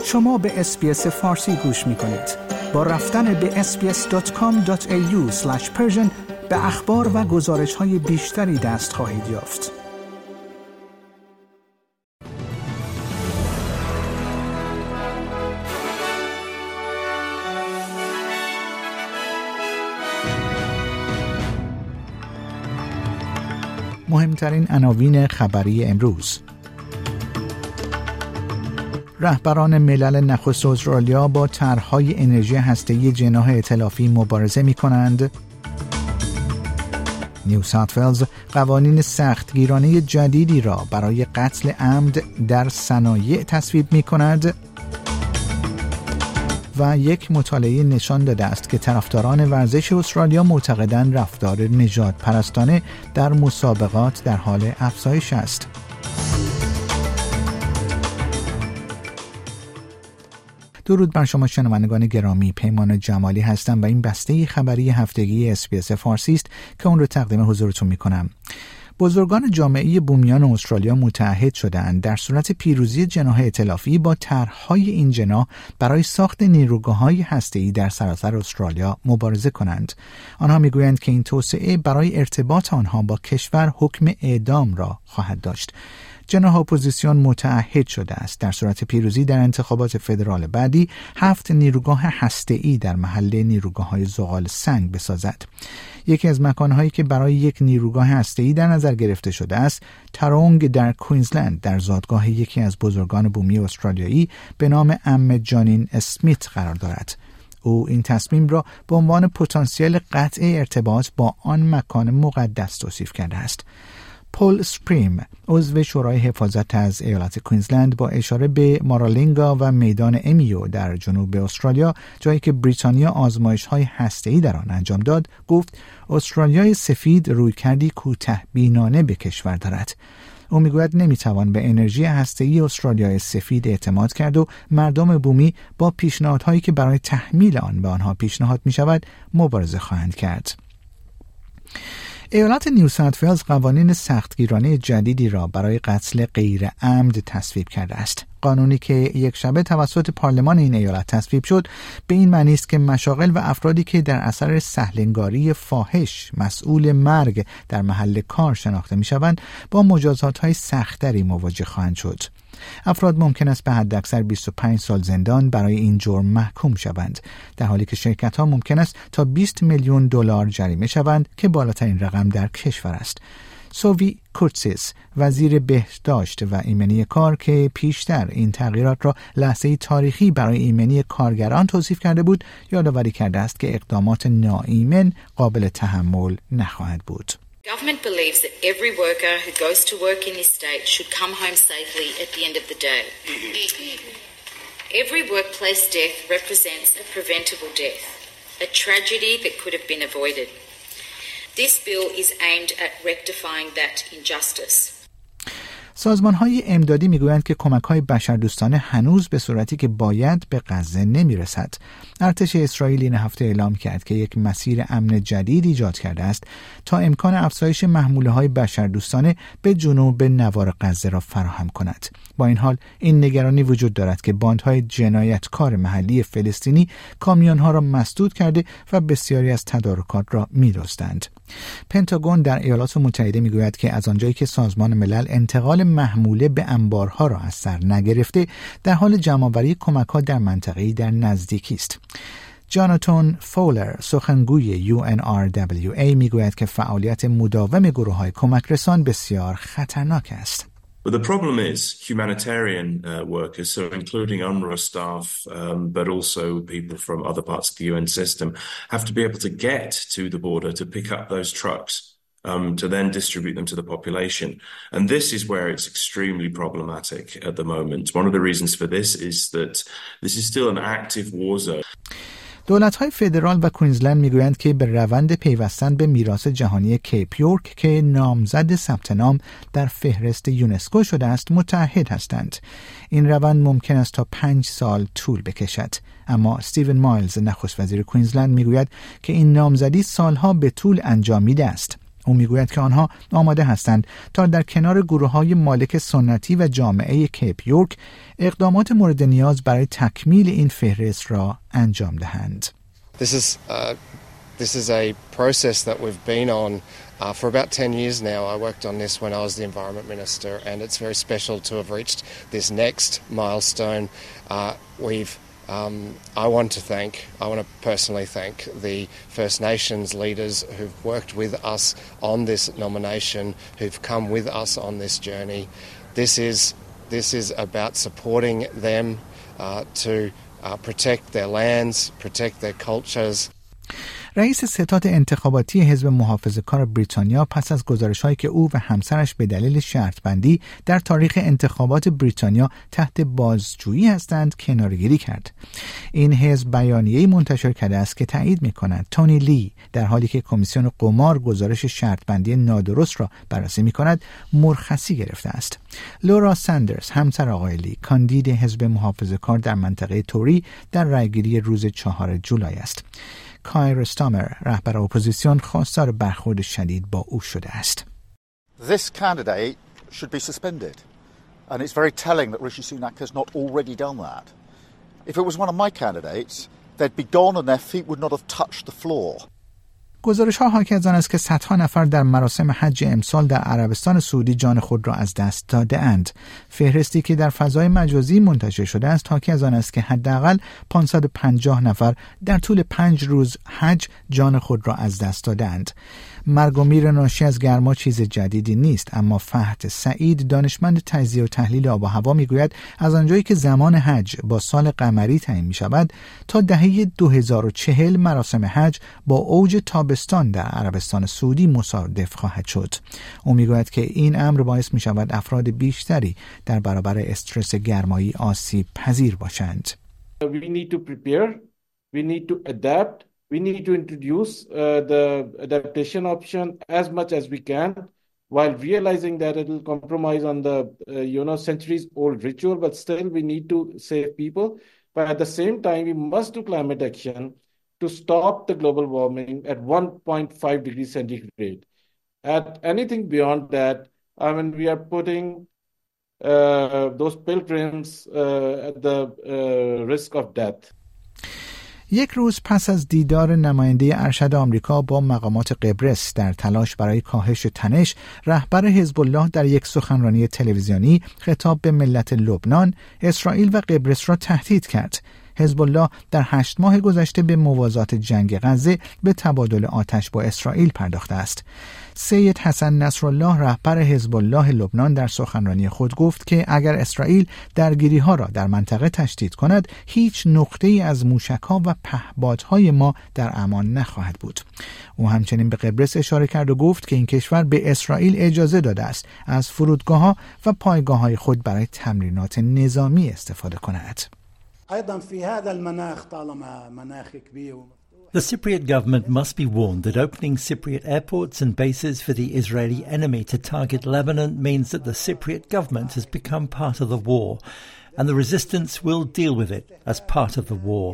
شما به اس‌بی‌اس فارسی گوش می‌کنید. با رفتن به sbs.com.au/persian به اخبار و گزارش‌های بیشتری دست خواهید یافت. مهمترین عناوین خبری امروز: رهبران ملل نخست استرالیا با طرح‌های انرژی هسته‌ای جناح ائتلافی مبارزه می‌کنند. نیو ساوت ولز قوانین سختگیرانه جدیدی را برای قتل عمد در صنایع تصویب می‌کند. و یک مطالعه نشان داده است که طرفداران ورزش استرالیا معتقدند رفتار نژاد پرستانه در مسابقات در حال افزایش است. درود بر شما شنوندگان گرامی، پیمان جمالی هستم و این بسته خبری هفتگی اس‌بی‌اس فارسی است که اون رو تقدیم حضورتون می‌کنم. بزرگان جامعه بومیان استرالیا متعهد شدند در صورت پیروزی جناح ائتلافی با طرح‌های این جناح برای ساخت نیروگاه‌های هسته‌ای در سراسر استرالیا مبارزه کنند. آنها می‌گویند که این توسعه برای ارتباط آنها با کشور حکم اعدام را خواهد داشت. جناح اپوزیسیون متعهد شده است در صورت پیروزی در انتخابات فدرال بعدی 7 نیروگاه هسته‌ای در محل نیروگاه‌های زغال سنگ بسازد. یکی از مکانهایی که برای یک نیروگاه هسته‌ای در نظر گرفته شده است، تارونگ در کوینزلند در زادگاه یکی از بزرگان بومی استرالیایی به نام عمه جانین اسمیت قرار دارد. او این تصمیم را به عنوان پتانسیل قطع ارتباط با آن مکان مقدس توصیف کرده است. پول سپریم، عضو شورای حفاظت از ایالت کوینزلند، با اشاره به مارالینگا و میدان امیو در جنوب استرالیا، جایی که بریتانیا آزمایش‌های هسته‌ای در آن انجام داد، گفت استرالیای سفید رویکردی کوتاه‌بینانه به کشور دارد. او میگوید نمیتوان به انرژی هسته‌ای استرالیای سفید اعتماد کرد و مردم بومی با پیشنهادهایی که برای تحمیل آن به آنها پیشنهاد می‌شود مبارزه خواهند کرد. ایالت نیو ساوت ولز قوانین سختگیرانه جدیدی را برای قتل غیر عمد تصویب کرده است. قانونی که یک شبه توسط پارلمان این ایالت تصویب شد به این معنی است که مشاغل و افرادی که در اثر سهلنگاری فاحش مسئول مرگ در محل کار شناخته می‌شوند با مجازات‌های سخت‌تری مواجه خواهند شد. افراد ممکن است به حداکثر 25 سال زندان برای این جرم محکوم شوند، در حالی که شرکت‌ها ممکن است تا 20 میلیون دلار جریمه شوند که بالاترین رقم در کشور است. سووی کورتسیس، وزیر بهداشت و ایمنی کار که پیشتر این تغییرات را لحظه‌ای تاریخی برای ایمنی کارگران توصیف کرده بود، یادآوری کرده است که اقدامات ناایمن قابل تحمل نخواهد بود. Government believes that every worker who goes to work in this state should come home safely at the end of the day. Every workplace death represents a preventable death, a tragedy that could have been avoided. This bill is aimed at rectifying that injustice. سازمان‌های امدادی می‌گویند که کمک‌های بشردوستانه هنوز به صورتی که باید به غزه نمی‌رسد. ارتش اسرائیل این هفته اعلام کرد که یک مسیر امن جدید ایجاد کرده است تا امکان افزایش محموله‌های بشردوستانه به جنوب نوار غزه را فراهم کند. با این حال این نگرانی وجود دارد که باندهای جنایتکار محلی فلسطینی کامیون‌ها را مسدود کرده و بسیاری از تدارکات را می‌دزدند. پنتاگون در ایالات متحده میگوید که از آنجایی که سازمان ملل انتقال محموله به انبارها را از سر نگرفته، در حال جمع‌آوری کمک‌ها در منطقه‌ای در نزدیکی است. جاناتان فولر، سخنگوی UNRWA، میگوید که فعالیت مداوم گروه‌های کمک رسان بسیار خطرناک است. But the problem is humanitarian workers, so including UNRWA staff, but also people from other parts of the UN system, have to be able to get to the border to pick up those trucks, to then distribute them to the population. And this is where it's extremely problematic at the moment. One of the reasons for this is that this is still an active war zone. دولت‌های فدرال و کوینزلند میگویند که به روند پیوستن به میراث جهانی کیپ یورک که نامزد ثبت نام در فهرست یونسکو شده است متعهد هستند. این روند ممکن است تا 5 سال طول بکشد، اما استیون مایلز، نخست وزیر کوینزلند، میگوید که این نامزدی سالها به طول انجامیده است. او میگوید که آنها آماده هستند تا در کنار گروه‌های مالک سنتی و جامعه کیپ یورک اقدامات مورد نیاز برای تکمیل این فهرست را انجام دهند. This is a process that we've been on for about 10 years now. I worked on this when I was the Environment Minister, and it's very special to have reached this next milestone. I want to personally thank the First Nations leaders who've worked with us on this nomination, who've come with us on this journey. This is about supporting them to protect their lands, protect their cultures. رئیس ستاد انتخاباتی حزب محافظه‌کار بریتانیا پس از گزارش‌هایی که او و همسرش به دلیل شرط‌بندی در تاریخ انتخابات بریتانیا تحت بازجویی هستند کناره‌گیری کرد. این حزب بیانیه‌ای منتشر کرده است که تایید می‌کند تونی لی در حالی که کمیسیون قمار گزارش شرط‌بندی نادرست را بررسی می‌کند مرخصی گرفته است. لورا ساندرز همسر آقای لی کاندید حزب محافظه‌کار در منطقه توری در رأیگیری روز 4 جولای است. کایر استامر رهبر اپوزیسیون خواستار برخورد شدید با او شده است. This candidate should be suspended and it's very telling that Rishi Sunak has not already done that. If it was one of my candidates they'd be gone and their feet would not have touched the floor. گزارش‌ها حاکی از آن است که صدها نفر در مراسم حج امسال در عربستان سعودی جان خود را از دست داده‌اند. فهرستی که در فضای مجازی منتشر شده است حاکی از آن است که حداقل 550 نفر در طول 5 روز حج جان خود را از دست داده‌اند. مرگ و میر ناشی از گرما چیز جدیدی نیست، اما فهد سعید دانشمند تجزیه و تحلیل آب و هوا میگوید از آنجایی که زمان حج با سال قمری تعیین می شود تا دهه 2040 مراسم حج با اوج تابستان در عربستان سعودی مصادف خواهد شد. او میگوید که این امر باعث می شود افراد بیشتری در برابر استرس گرمایی آسیب پذیر باشند. We need to prepare, we need to adapt. We need to introduce the adaptation option as much as we can, while realizing that it will compromise on the centuries-old ritual. But still, we need to save people. But at the same time, we must do climate action to stop the global warming at 1.5 degrees centigrade. At anything beyond that, I mean, we are putting those pilgrims at the risk of death. یک روز پس از دیدار نماینده ارشد آمریکا با مقامات قبرس در تلاش برای کاهش تنش، رهبر حزب الله در یک سخنرانی تلویزیونی خطاب به ملت لبنان، اسرائیل و قبرس را تهدید کرد. حزب الله در 8 ماه گذشته به موازات جنگ غزه به تبادل آتش با اسرائیل پرداخته است. سید حسن نصرالله رهبر حزب الله لبنان در سخنرانی خود گفت که اگر اسرائیل درگیری‌ها را در منطقه تشدید کند، هیچ نقطه‌ای از موشک‌ها و پهپادهای ما در امان نخواهد بود. او همچنین به قبرس اشاره کرد و گفت که این کشور به اسرائیل اجازه داده است از فرودگاه‌ها و پایگاه‌های خود برای تمرینات نظامی استفاده کند. The Cypriot government must be warned that opening Cypriot airports and bases for the Israeli enemy to target Lebanon means that the Cypriot government has become part of the war, and the resistance will deal with it as part of the war.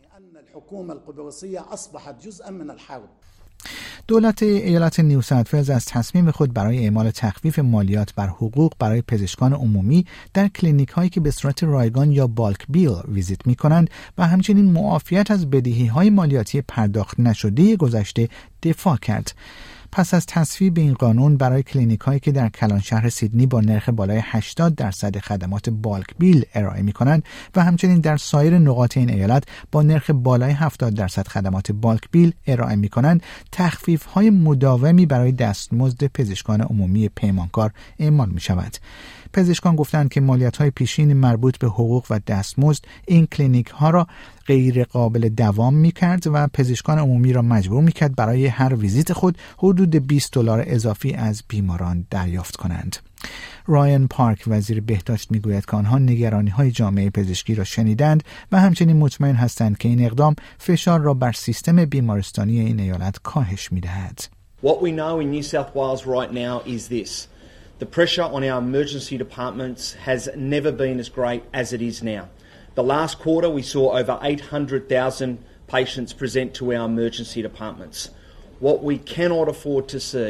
دولت ایالت نیو ساوت ولز از تصمیم خود برای اعمال تخفیف مالیات بر حقوق برای پزشکان عمومی در کلینیک هایی که به صورت رایگان یا بالک بیل ویزیت می کنند و همچنین معافیت از بدهی های مالیاتی پرداخت نشده گذشته دفاع کرد. پس از تصویب این قانون برای کلینیک هایی که در کلان شهر سیدنی با نرخ بالای 80% خدمات بالک بیل ارائه می کنند و همچنین در سایر نقاط این ایالت با نرخ بالای 70% خدمات بالک بیل ارائه می کنند، تخفیف های مداومی برای دستمزد پزشکان عمومی پیمانکار اعمال می شود. پزشکان گفتند که مالیات‌های پیشین مربوط به حقوق و دستمزد این کلینیک ها را غیر قابل دوام می‌کرد و پزشکان عمومی را مجبور می‌کرد برای هر ویزیت خود حدود $20 اضافی از بیماران دریافت کنند. رایان پارک وزیر بهداشت میگوید که آنها نگرانی‌های جامعه پزشکی را شنیدند و همچنین مطمئن هستند که این اقدام فشار را بر سیستم بیمارستانی این ایالت کاهش می‌دهد. What we know in New South Wales right now is this. The pressure on our emergency departments has never been as great as it is now. The last quarter we saw over 800,000 patients present to our emergency departments. What we cannot afford to see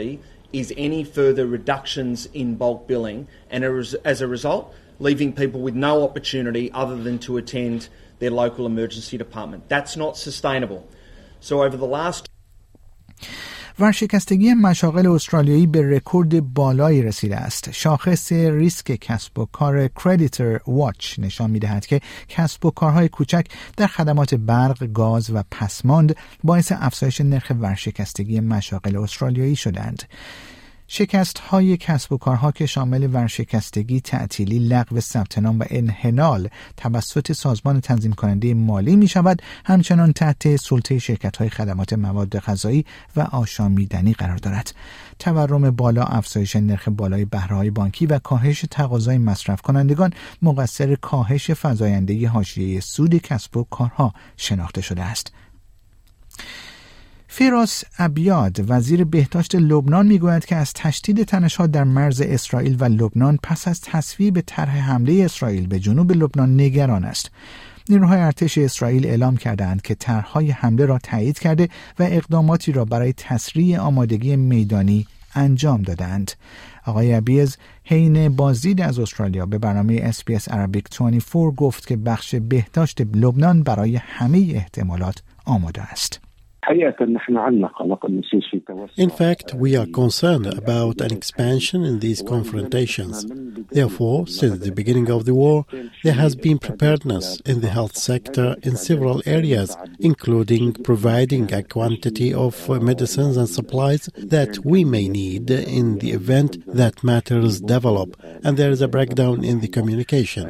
is any further reductions in bulk billing and as a result leaving people with no opportunity other than to attend their local emergency department. That's not sustainable. So over the last ورشکستگی مشاغل استرالیایی به رکورد بالایی رسیده است. شاخص ریسک کسب و کار کردیتور واچ نشان می‌دهد که کسب و کارهای کوچک در خدمات برق، گاز و پسماند باعث افزایش نرخ ورشکستگی مشاغل استرالیایی شدند. شکست‌های کسب و کارها که شامل ورشکستگی، تعطیلی، لغو ثبت نام و انحلال توسط سازمان تنظیم کننده مالی می‌شود، همچنان تحت سلطه شرکت‌های خدمات مواد غذایی و آشامیدنی قرار دارد. تورم بالا، افزایش نرخ بالای بهره‌های بانکی و کاهش تقاضای مصرف کنندگان مقصر کاهش فزاینده حاشیه سود کسب و کارها شناخته شده است. فیروز ابیاد وزیر بهداشت لبنان میگوید که از تشدید تنش‌ها در مرز اسرائیل و لبنان پس از تصویب طرح حمله اسرائیل به جنوب لبنان نگران است. نیروهای ارتش اسرائیل اعلام کردند که طرح‌های حمله را تایید کرده و اقداماتی را برای تسریع آمادگی میدانی انجام دادند. آقای ابیز حین بازدید از استرالیا به برنامه SBS Arabic 24 گفت که بخش بهداشت لبنان برای همه احتمالات آماده است. In fact, we are concerned about an expansion in these confrontations. Therefore, since the beginning of the war, there has been preparedness in the health sector in several areas, including providing a quantity of medicines and supplies that we may need in the event that matters develop, and there is a breakdown in the communication.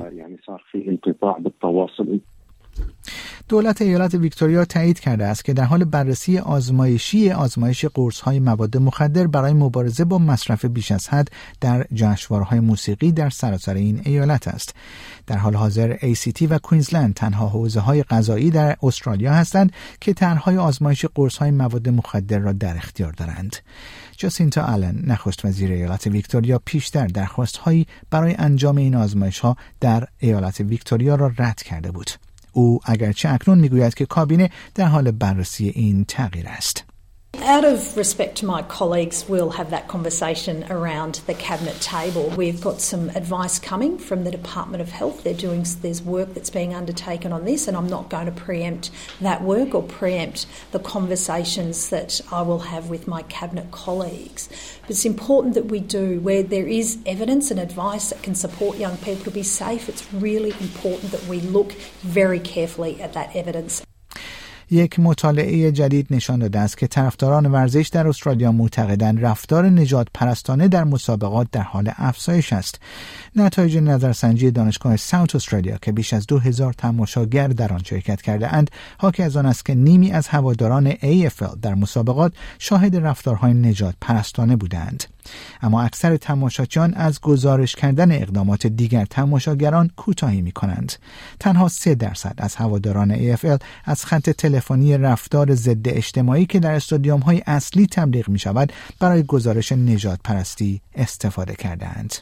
دولت ایالت ویکتوریا تایید کرده است که در حال بررسی آزمایش قرص‌های مواد مخدر برای مبارزه با مصرف بیش از حد در جشنواره‌های موسیقی در سراسر این ایالت است. در حال حاضر ACT و کوینزلند تنها حوزه‌های قضایی در استرالیا هستند که طرح‌های آزمایش قرص‌های مواد مخدر را در اختیار دارند. جاسینتا آلن نخست وزیر ایالت ویکتوریا پیشتر درخواست‌هایی برای انجام این آزمایش‌ها در ایالت ویکتوریا را رد کرده بود. او اگرچه اکنون میگوید که کابینه در حال بررسی این تغییر است. Out of respect to my colleagues, we'll have that conversation around the cabinet table. We've got some advice coming from the Department of Health. There's work that's being undertaken on this, and I'm not going to preempt that work or preempt the conversations that I will have with my cabinet colleagues. But it's important that we do, where there is evidence and advice that can support young people to be safe, it's really important that we look very carefully at that evidence. یک مطالعه جدید نشان داده است که طرفداران ورزش در استرالیا معتقدند رفتار نژاد پرستانه در مسابقات در حال افزایش است. نتایج نظرسنجی دانشگاه ساوت استرالیا که بیش از 2000 تماشاگر در آن شرکت کرده اند حاکی از آن است که نیمی از هواداران AFL در مسابقات شاهد رفتارهای نژاد پرستانه بودند. اما اکثر تماشاچیان از گزارش کردن اقدامات دیگر تماشاگران کوتاهی می‌کنند. تنها 3% از هواداران AFL از خط تلفنی رفتار ضد اجتماعی که در استادیوم‌های اصلی تبلیغ می‌شود برای گزارش نژاد پرستی استفاده کردند.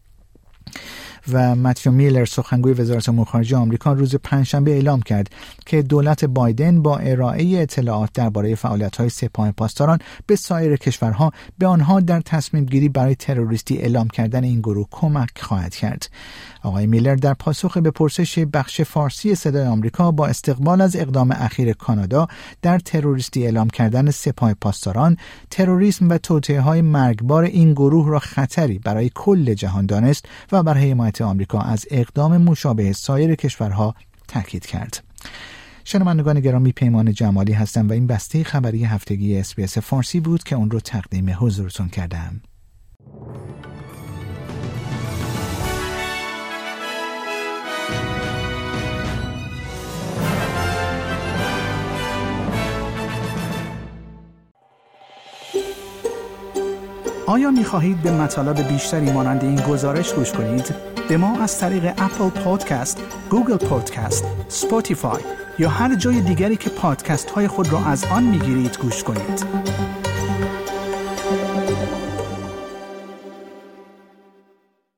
و متیو میلر سخنگوی وزارت امور خارجه آمریکا روز پنجشنبه اعلام کرد که دولت بایدن با ارائه اطلاعات درباره فعالیت‌های سپاه پاسداران به سایر کشورها به آنها در تصمیم گیری برای تروریستی اعلام کردن این گروه کمک خواهد کرد. آقای میلر در پاسخ به پرسش بخش فارسی صدای آمریکا با استقبال از اقدام اخیر کانادا در تروریستی اعلام کردن سپاه پاسداران، تروریسم و توطئه‌های مرگبار این گروه را خطری برای کل جهان دانست و برای حمایت آمریکا از اقدام مشابه سایر کشورها تاکید کرد. شنوندگان گرامی، پیمان جمالی هستم و این بسته خبری هفتگی SBS فارسی بود که اون رو تقدیم حضورتون کردم. آیا می‌خواهید به مطالب بیشتری مانند این گزارش گوش کنید؟ به ما از طریق اپل پادکست، گوگل پادکست، اسپاتیفای یا هر جای دیگری که پادکست های خود را از آن می‌گیرید گوش کنید.